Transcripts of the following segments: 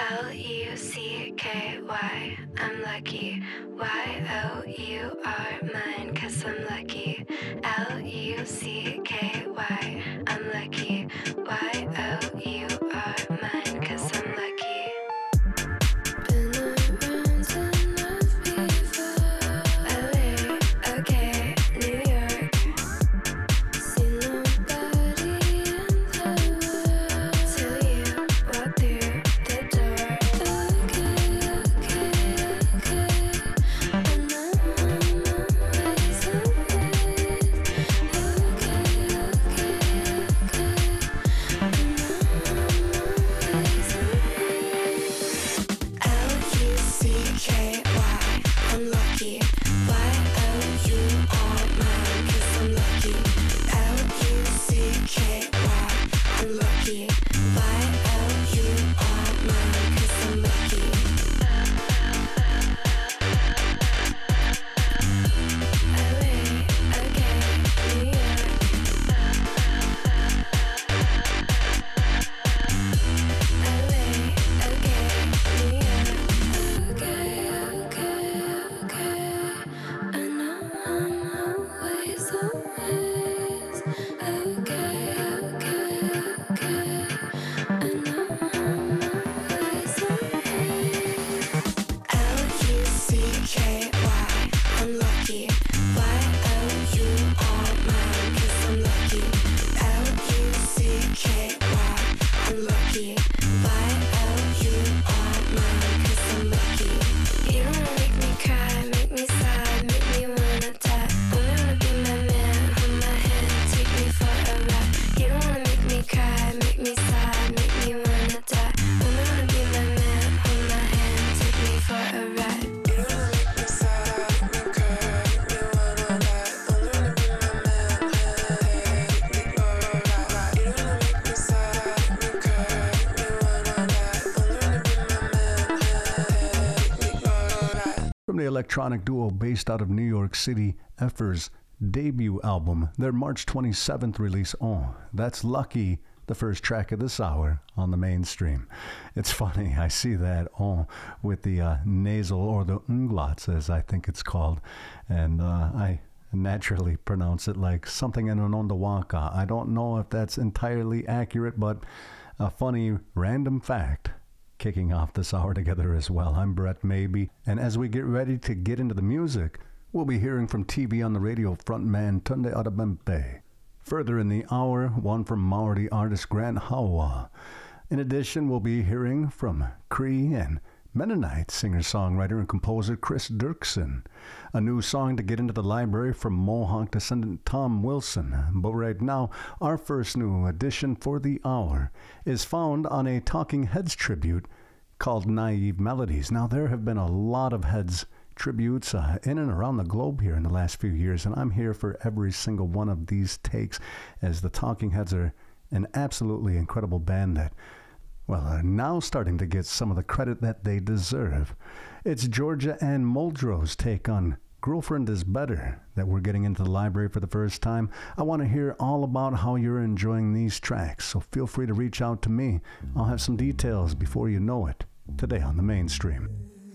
Lucky. I'm lucky. Y-O-U-R mine, 'cause I'm lucky. Lucky. I'm lucky. Y-O-U-R mine, 'cause I'm lucky. Been around enough before. LA, okay, New York. See nobody in the world till you walk through the door. Okay, and I'm always away. L-U-C-K-Y, I'm lucky. Y-O-U-R mine, 'cause I'm lucky. L-U-C-K-Y, I'm lucky. Y-O-U-R mine, 'cause I'm lucky. LA, okay, New York. LA, okay, New York. Okay. I know I'm always always. Okay. I know I'm always always. L-U-C-K-Y, I'm lucky. Y-O-U-R mine, 'cause I'm lucky. L-U-C-K-Y, I'm lucky. Y-O-U-R mine, 'cause I'm lucky. You don't wanna make me cry, make me sad, make me wanna die. Only wanna be my man, hold my hand, take me for a ride. You don't wanna make me cry, make me sad, make me wanna die. Only wanna be my man, hold my hand, take me for a ride. You don't wanna make me sad, make me cry, make me wanna die. Only wanna be my man, take me for a ride. You don't wanna make me sad, make me cry, make me wanna die. Only wanna be my man, take me for a ride. From the electronic duo based out of New York City, Effer's debut album, their March 27th release, that's Lucky, the first track of this hour on the mainstream. It's funny, I see that with the nasal, or the umlauts as I think it's called, and I naturally pronounce it like something in an Ondawaka. I don't know if that's entirely accurate, but a funny random fact kicking off this hour together as well. I'm Brett Maybe, and as we get ready to get into the music, we'll be hearing from TV on the Radio frontman Tunde Adebempe. Further in the hour, one from Maori artist Grant Hawa. In addition, we'll be hearing from Cree and Mennonite singer-songwriter and composer Chris Dirksen. A new song to get into the library from Mohawk descendant Tom Wilson. But right now, our first new addition for the hour is found on a Talking Heads tribute called Naive Melodies. Now, there have been a lot of Heads tributes in and around the globe here in the last few years, and I'm here for every single one of these takes, as the Talking Heads are an absolutely incredible band that, well, are now starting to get some of the credit that they deserve. It's Georgia Ann Muldrow's take on Girlfriend is Better that we're getting into the library for the first time. I want to hear all about how you're enjoying these tracks, so feel free to reach out to me. I'll have some details before you know it, today on the mainstream.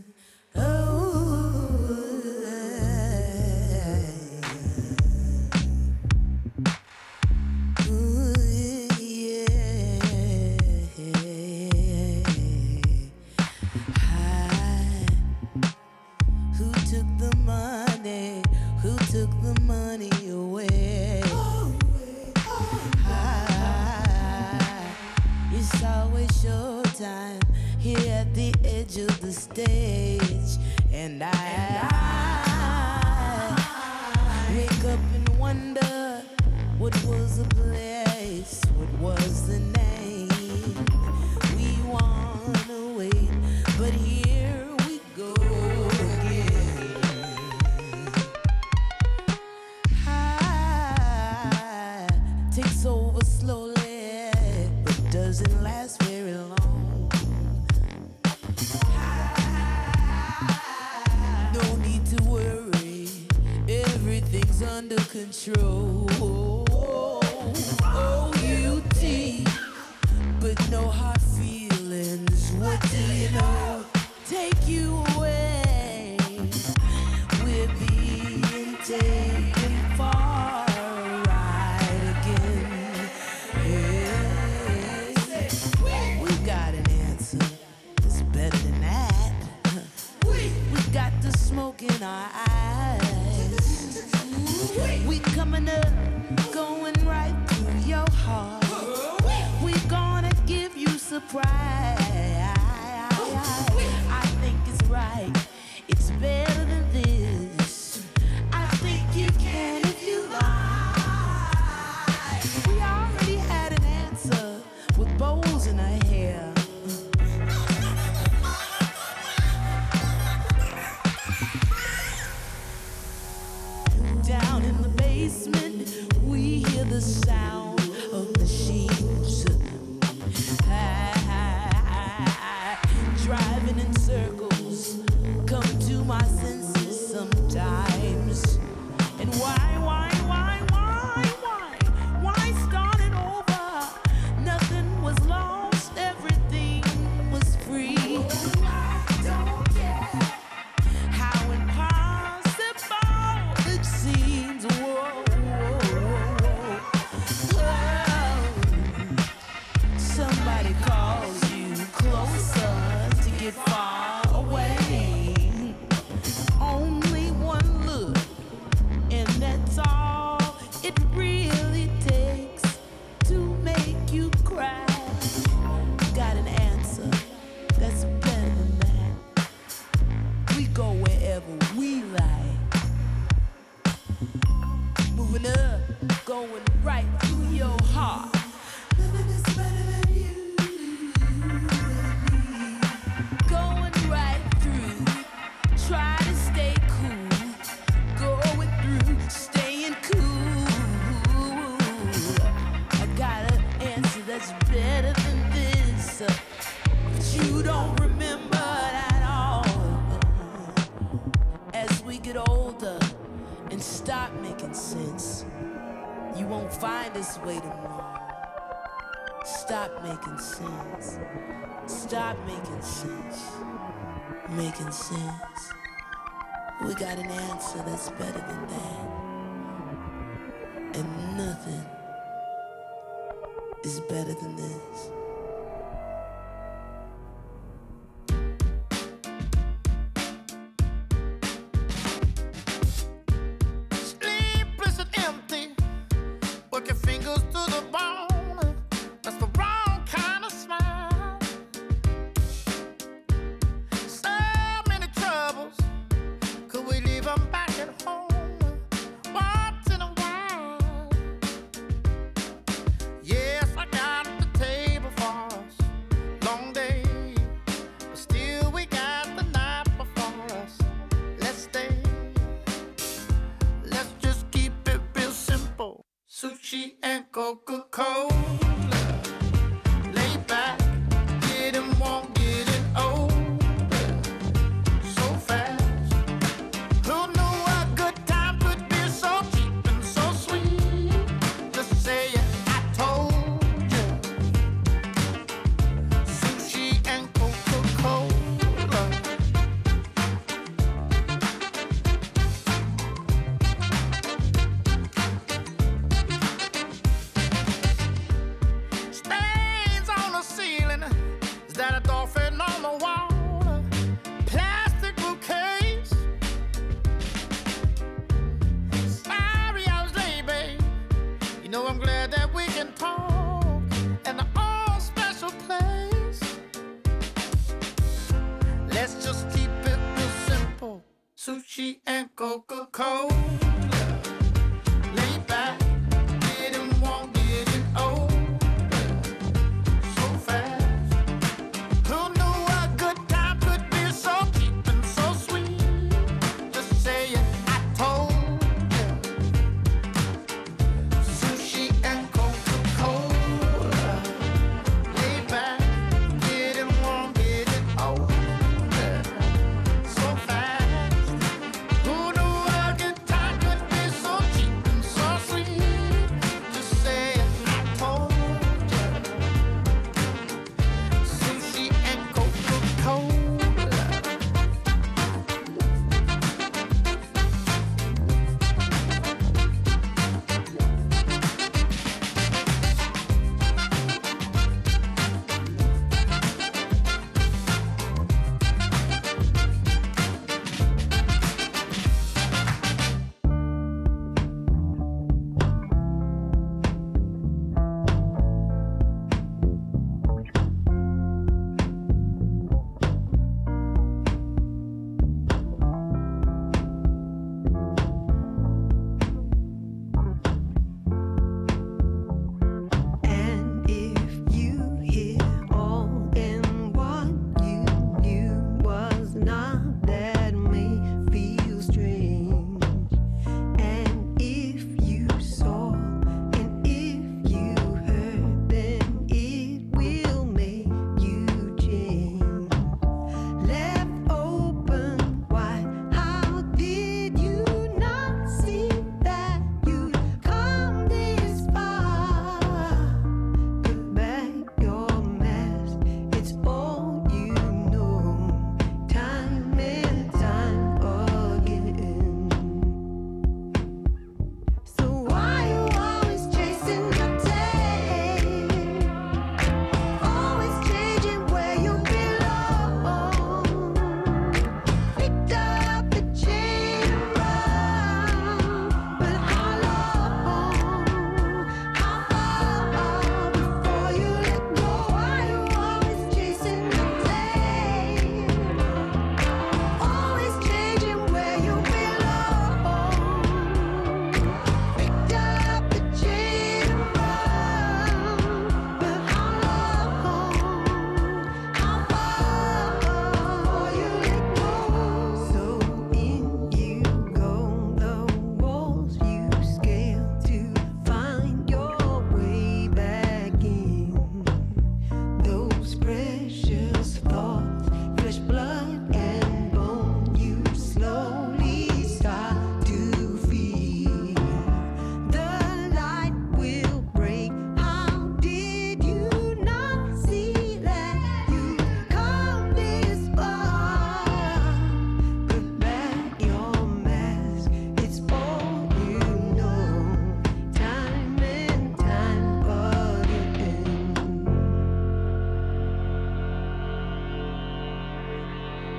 Took the money away. It's always showtime here at the edge of the stage, and I wake up and wonder what was the place, what was the name. We wanna wait, but here we go again. Takes over slowly, but doesn't last very long. No need to worry, everything's under control. O-U-T, but no hard feelings. What do you our eyes. We coming up, going right through your heart. We gonna give you surprise. I think it's right, it's better than this. I think you can if you like. We already had an answer with bows in her hair. Down in the basement, we hear the sound of machines driving in circles. Come to my senses sometimes. And why start it over? Nothing was lost, everything was free. How impossible it seems. Whoa. Somebody calls you closer to get far away. Only one look, and that's all it really takes to make you cry. Got an answer that's better than that. We go wherever we like. Moving up, going right through your heart. Nothing is better than you. Going right through. Try to stay cool. Going through, staying cool. I got an answer that's better than this. But you don't remember at all. As we get older and stop making sense, you won't find us waiting long. Stop making sense. Stop making sense. Making sense. We got an answer that's better than that. And nothing is better than this. Sleepless and empty, work your fingers to the bone. That's the wrong kind of smile. So many troubles, could we leave them back at home once in a while? Yes, I got the table for us, long day, but still we got the night before us. Let's stay. Let's just keep it real simple. Sushi and Coca-Cola. Lay back, getting warm, getting old. So fast. Who knew a good time could be so cheap and so sweet? Just say it, I told you. Sushi and Coca-Cola. Stains on the ceiling. Is that a dolphin on the wall? Plastic bouquets. Sorry I was late, babe. You know I'm glad that we can talk in our own special place. Let's just keep it real simple. Sushi and Coca-Cola. Lay back, getting warm, getting old. So fast. Who knew a good time could be so cheap and so sweet? Just say it, I told you. Sushi and Coca-Cola. Lay back, getting warm, getting old. So fast. Who knew a good time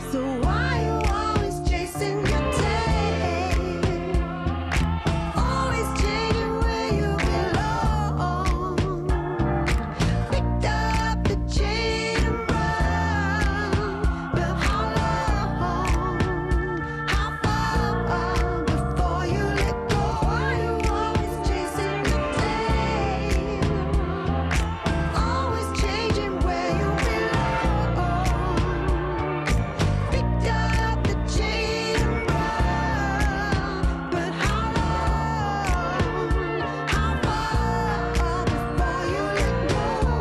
So why you always chasing your tail? Always changing where you belong. Picked up the chain and run. But how long? How far before you let go? Why you always chasing your tail? Always changing where you belong. Picked up the chain and run. But how long? How far before you let go?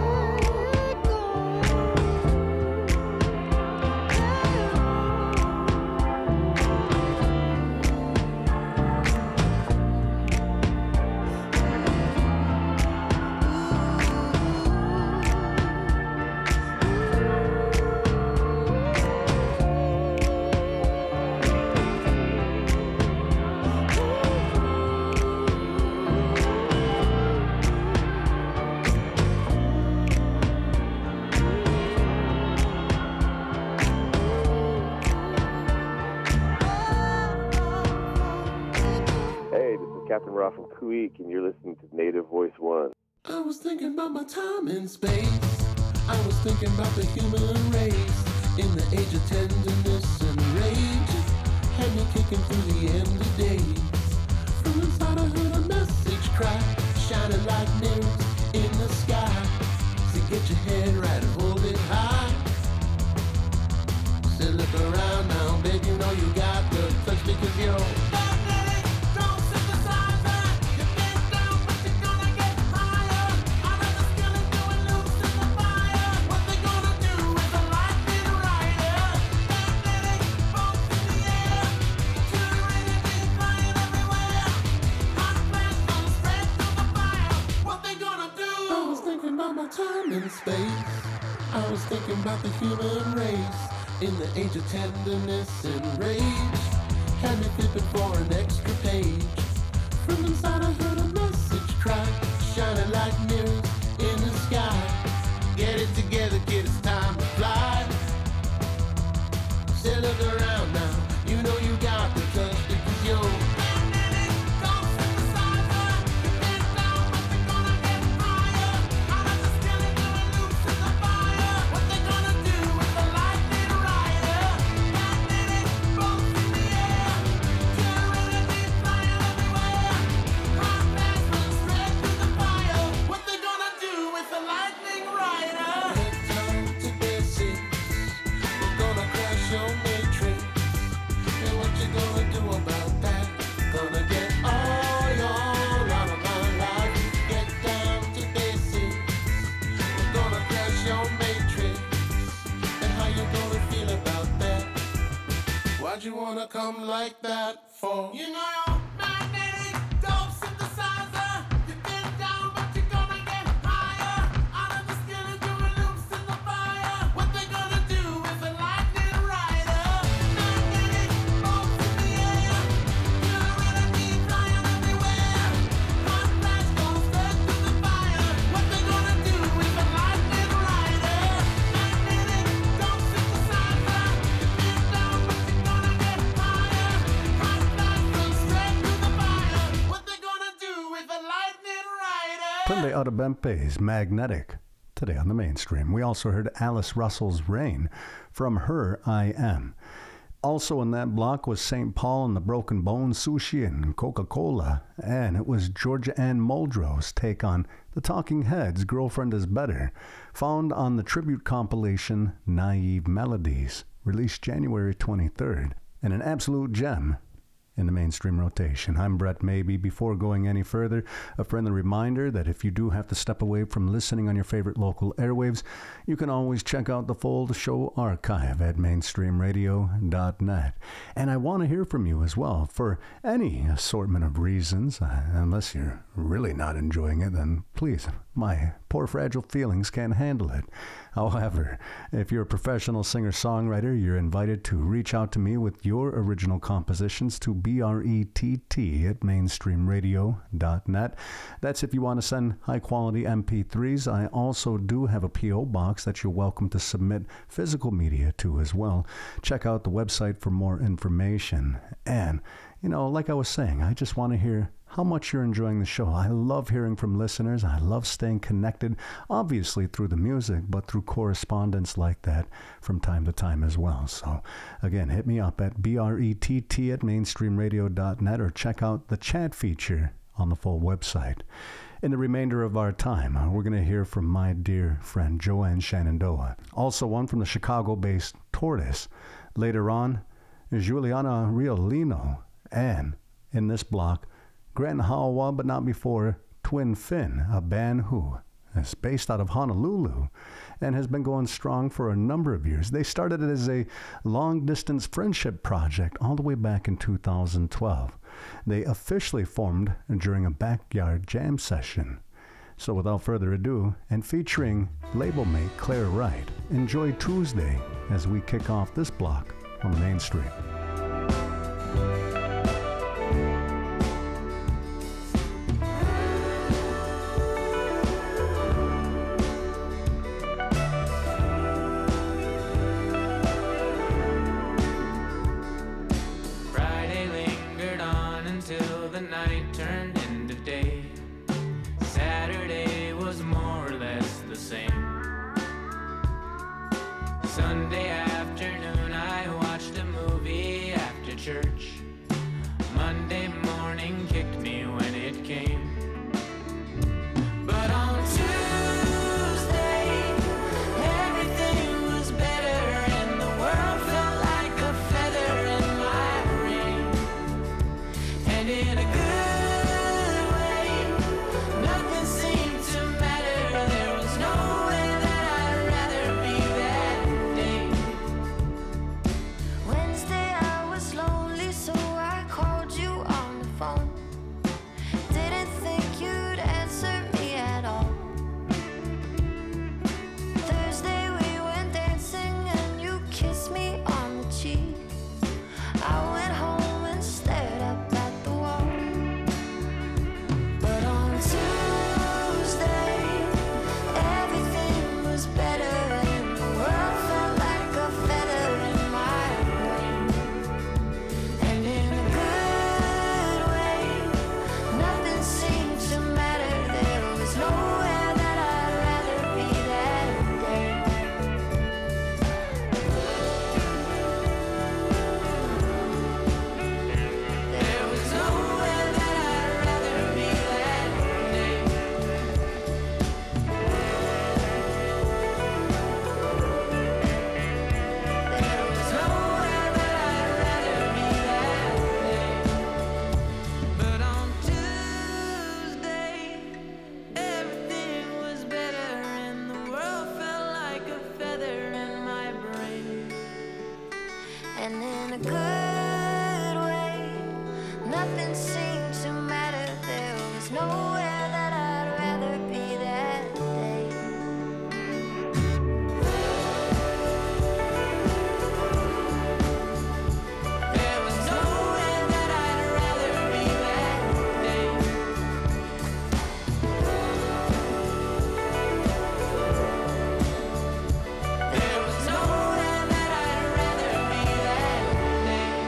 Hey, this is Captain Ra from Kuik, and you're listening to Native Voice One. I was thinking about my time in space. I was thinking about the human race in the age of tenderness and rage. Had me kicking through the end of days. From inside I heard a message cry, shining like mirrors in the sky. So get your head right and hold it high. So look around now, baby, you know you got the touch because you're I was thinking about my time in space. I was thinking about the human race in the age of tenderness and rage. Had me flipping for an extra page. From inside I heard a message cry, shining like mirrors in the sky. Get it together, kid, it's time to fly. Say look around now, you know you got the touch because you're you wanna come like that for? You know you're magnetic, dope synthesizer. You've been down, but you're gonna get higher. Out of the skin and doing loops in the fire. What they gonna do is a lightning rider. Magnetic, bolts in the air. You're ready to be flying everywhere. Hot flash goes straight to the fire. What they gonna do is a lightning rider. Magnetic, dope synthesizer. You've been down, but you're gonna get higher. Hot flash goes straight to the fire. What they gonna do with a lightning rider? Tunde Adebempe's Magnetic, today on the mainstream. We also heard Alice Russell's Rain from her I Am. Also in that block was St. Paul and the Broken Bones, Sushi and Coca-Cola. And it was Georgia Ann Muldrow's take on the Talking Heads' Girlfriend is Better, found on the tribute compilation Naive Melodies, released January 23rd. And an absolute gem in the mainstream rotation. I'm Brett Maybe. Before going any further, a friendly reminder that if you do have to step away from listening on your favorite local airwaves, you can always check out the full show archive at mainstreamradio.net. And I want to hear from you as well for any assortment of reasons. Unless you're really not enjoying it, then please My poor fragile feelings can't handle it. However, if you're a professional singer-songwriter, you're invited to reach out to me with your original compositions to brett@mainstreamradio.net. That's if you want to send high-quality MP3s. I also do have a P.O. box that you're welcome to submit physical media to as well. Check out the website for more information. And, like I was saying, I just want to hear how much you're enjoying the show. I love hearing from listeners. I love staying connected, obviously through the music, but through correspondence like that from time to time as well. So, again, hit me up at brett@mainstreamradio.net or check out the chat feature on the full website. In the remainder of our time, we're going to hear from my dear friend Joanne Shenandoah, also one from the Chicago-based Tortoise. Later on, Juliana Riolino, and in this block, Grant Hawa, but not before Twin Fin, a band who is based out of Honolulu and has been going strong for a number of years. They started it as a long-distance friendship project all the way back in 2012. They officially formed during a backyard jam session. So without further ado, and featuring label mate Claire Wright, enjoy Tuesday as we kick off this block on the Mainstream. Sunday afternoon, I watched a movie after church. Monday morning kicked me when it came. But on Tuesday, everything was better and the world felt like a feather in my brain. And in a good way, nothing seemed to matter. There was nowhere that I'd rather be that day. Wednesday I was lonely, so I called you on the phone. Didn't think you'd answer me at all. Thursday we went dancing and you kissed me on the cheek. I went home and stared up at the wall. But on Tuesday, everything was better and the world felt like a feather in my brain. And in a good way, nothing seemed to matter. There was nowhere that I'd rather be that day. There was nowhere that I'd rather be that day. There was nowhere that I'd rather be that day. But on Tuesday, everything was better and the world felt like a feather in my brain. And in a good way, nothing seemed to matter. There was nowhere that I'd rather be that day. There was nowhere that I'd rather be that day. There was nowhere that I'd rather be that day.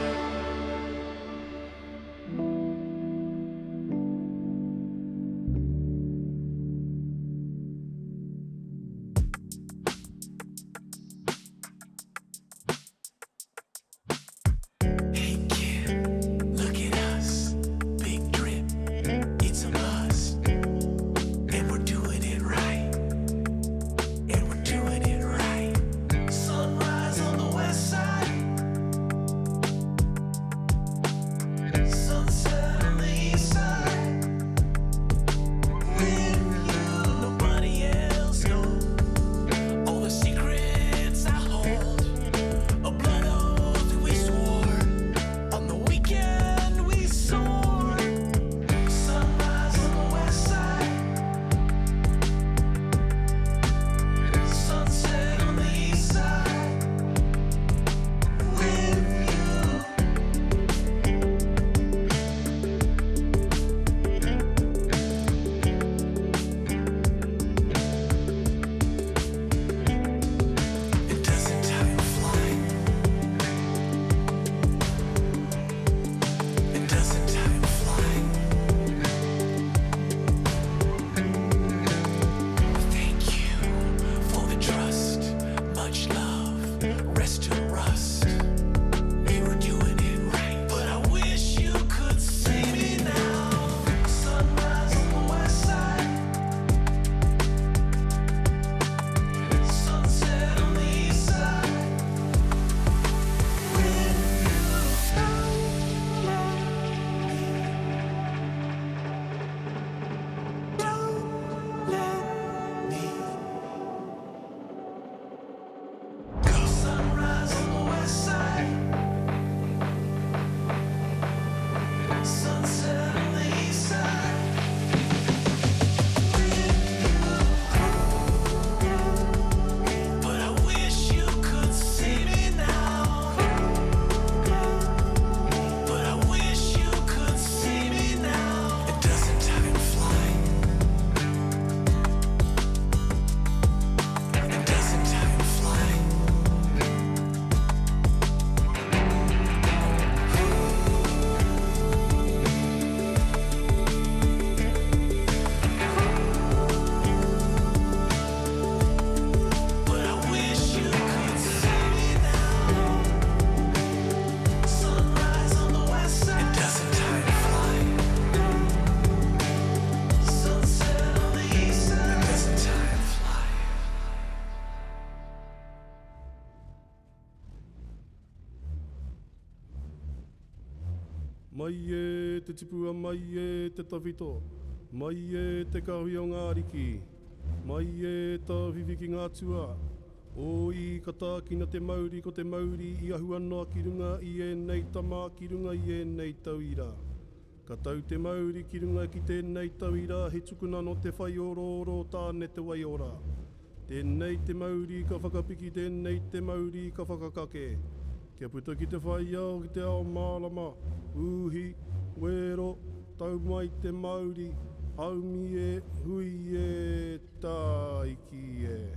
Mai e te tipua, mai e te tawhito, mai e te kahui o ngā riki, mai e ta whiwhi ki ngā tua. O I ka tākina te Māori ko te Māori I ahu ana ki runga I e nei tama ki runga I e nei tauira. Ka tau te Māori ki runga ki tēnei tauira he tukuna no te whai oro tāne te wai ora. Tēnei te Māori ka whakapiki, tēnei te Māori ka whakakake. Kia puta ki te whai au ki te ao mālama, uhi, wero, tau mai te Māori, haumi e, hui e, taiki e.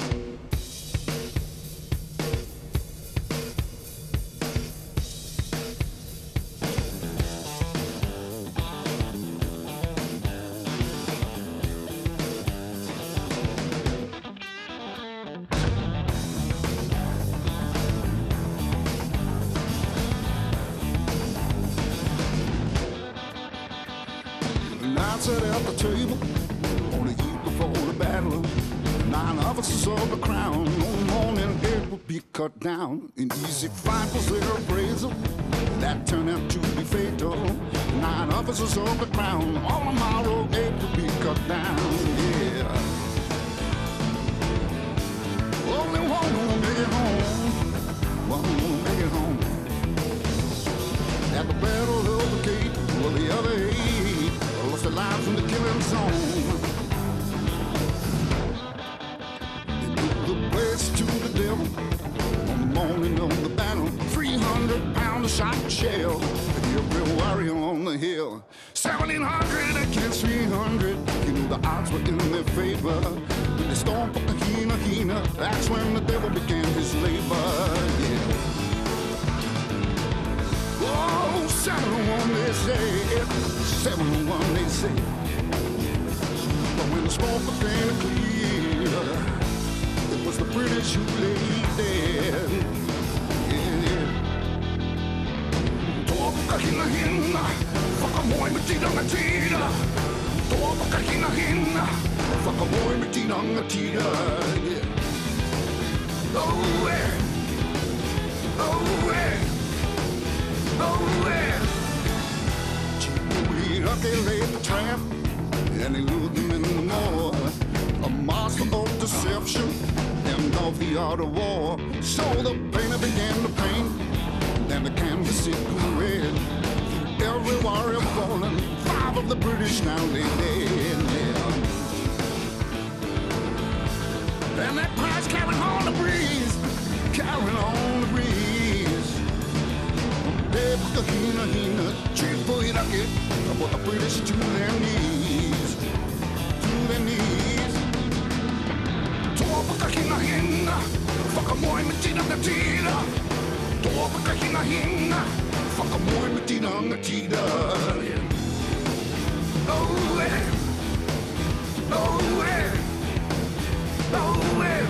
Sat at the table on the eve before the battle. 9 officers of the crown. No morning it would be cut down. An easy fight was their appraisal. That turned out to be fatal. 9 officers of the crown. On tomorrow it would be cut down. Yeah. Only one will make it home. One will make it home. At the battle of the gate, well, the other 8 lost their lives in the killing zone. They took the place to the devil on the morning of the battle. 300 pounds of shot and shell. Every warrior on the hill. 1,700 against 300. You know the odds were in their favor. When they stormed for Kahina, that's when the devil began his labor. Yeah. Oh, 7-1 they say, 7-1 they say. But when the smoke became clear, it was the British who lay dead. Yeah. Toa hina, whakamoe me tiranga tira. Toa hina, whakamoe me tiranga tira. Oh, yeah. Oh, yeah. Nowhere. They laid the trap and they lured them in the more. A master of deception and of the art of war. So the painter began to paint, and the canvas it grew red. Every warrior fallen, 5 of the British now lay dead. And that prize carried on the breeze, carried on the breeze. Hina, triple Iraqi, about the British to their knees, to their knees. Toa hina, whakamoe me tiranga tira. Toa hina, whakamoe me tiranga tira. Oh, yeah. Oh, yeah. Oh, yeah.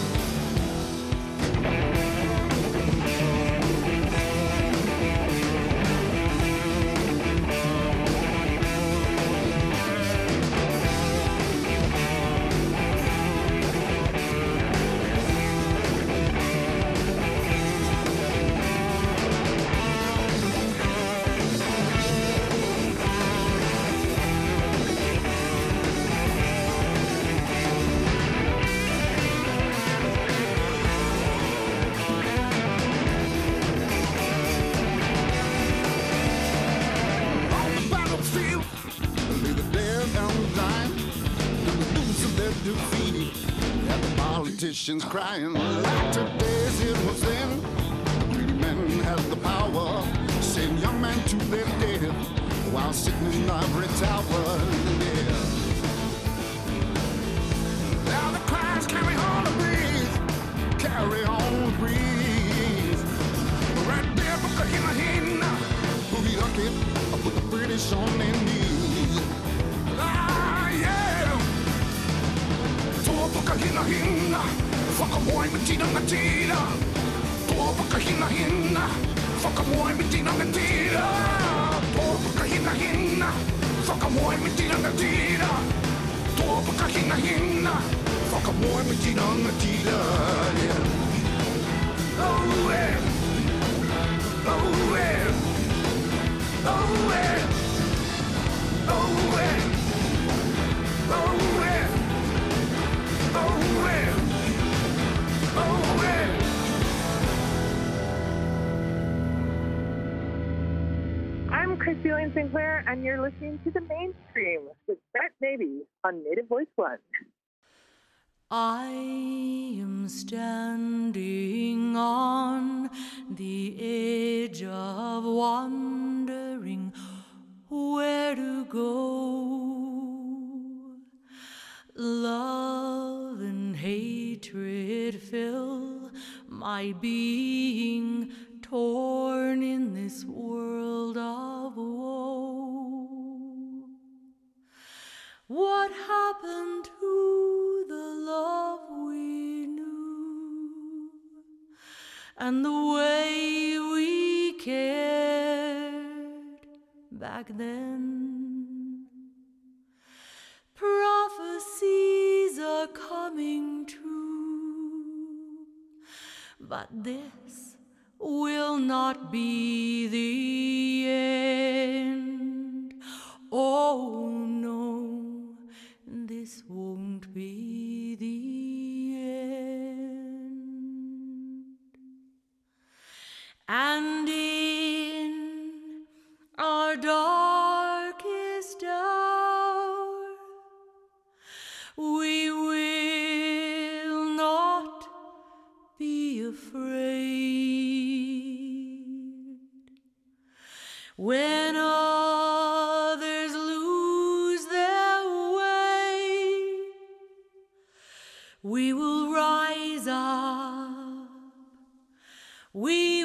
Politicians crying like today's it was then. Greedy men had the power, send young men to their death while sitting in ivory tower. Yeah. Now the cries carry on the breeze, carry on the breeze. Right there, Kahina, who be lucky, put the British on their knees. Ah, yeah. Hina, whakamoe me tiranga tira. Toa hina, whakamoe me tiranga tira. Toa hina, whakamoe me tiranga tira. Toa hina, whakamoe me tiranga tira. Oh, yeah. Oh, yeah. Oh, I'm Christy Sinclair, and you're listening to The Mainstream with Brett Navy on Native Voice One. I am standing on the edge of wondering where to go. Love and hatred fill my being, torn in this world of woe. What happened to the love we knew and the way we cared back then? Prophecies are coming true, but this will not be the end. Oh no, this won't be the end. And in our darkest hour, we will not be afraid. When others lose their way, we will rise up. We